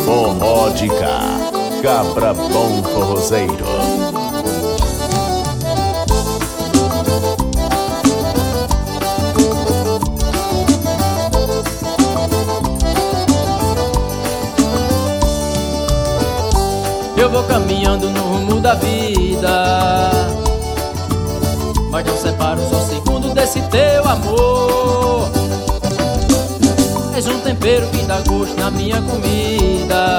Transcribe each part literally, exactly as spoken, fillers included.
Forró de cá, cabra bom forrozeiro. Eu vou caminhando no rumo da vida, mas não separo só um segundo desse teu amor. És um tempero que dá gosto na minha comida.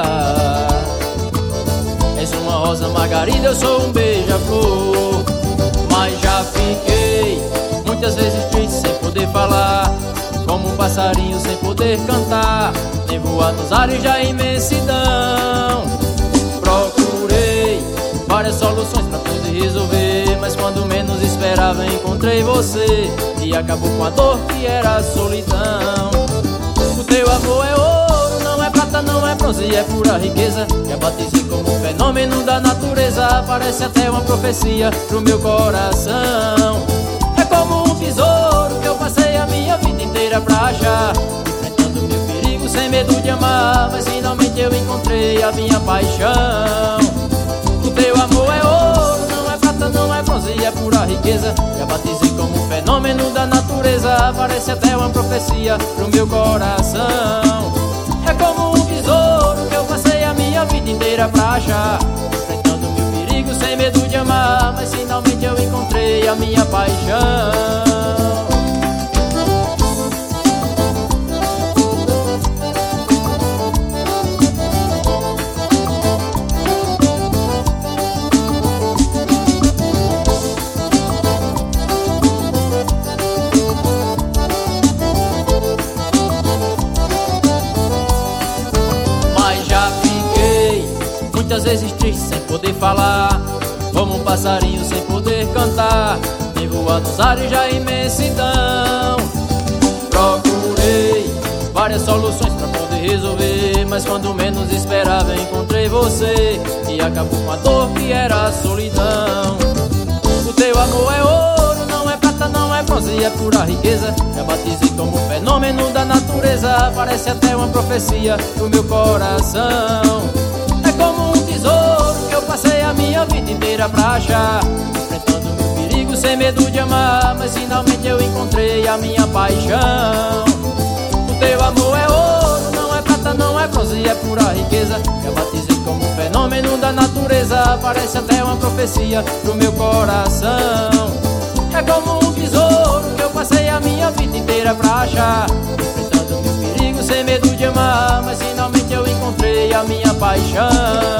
És uma rosa margarida, eu sou um beija-flor. Mas já fiquei muitas vezes triste sem poder falar, como um passarinho sem poder cantar, nem voar nos ares da imensidão. Procurei várias soluções pra poder resolver, mas quando menos esperava encontrei você, e acabou com a dor que era a solidão. O teu amor é ouro, não é prata, não é bronze, é pura riqueza. Já batizei como um fenômeno da natureza, parece até uma profecia pro meu coração. É como um tesouro que eu passei a minha vida inteira pra achar, enfrentando mil perigos sem medo de amar, mas finalmente eu encontrei a minha paixão. O teu amor é ouro, não é prata, não é bronze, é pura riqueza. Já batizei como um fenômeno da natureza, parece até uma profecia pro meu coração. É como um tesouro que eu passei a minha vida inteira pra achar, enfrentando mil perigos sem medo de amar, mas finalmente eu encontrei a minha paixão. Muitas vezes triste sem poder falar, como um passarinho sem poder cantar, nem voar nos ares da imensidão. Procurei várias soluções pra poder resolver, mas quando menos esperava encontrei você, e acabou com a dor que era a solidão. O teu amor é ouro, não é prata, não é bronze, é pura riqueza. Já batizei como um fenômeno da natureza, parece até uma profecia pro meu coração. É como um tesouro que eu passei a minha vida inteira pra achar, enfrentando mil perigos sem medo de amar, mas finalmente eu encontrei a minha paixão. O teu amor é ouro, não é prata, não é bronze, é pura riqueza. Já batizei como um fenômeno da natureza, parece até uma profecia pro meu coração. É como um tesouro que eu passei a minha vida inteira pra achar, enfrentando mil perigos sem medo de amar, mas finalmente eu encontrei a minha paixão.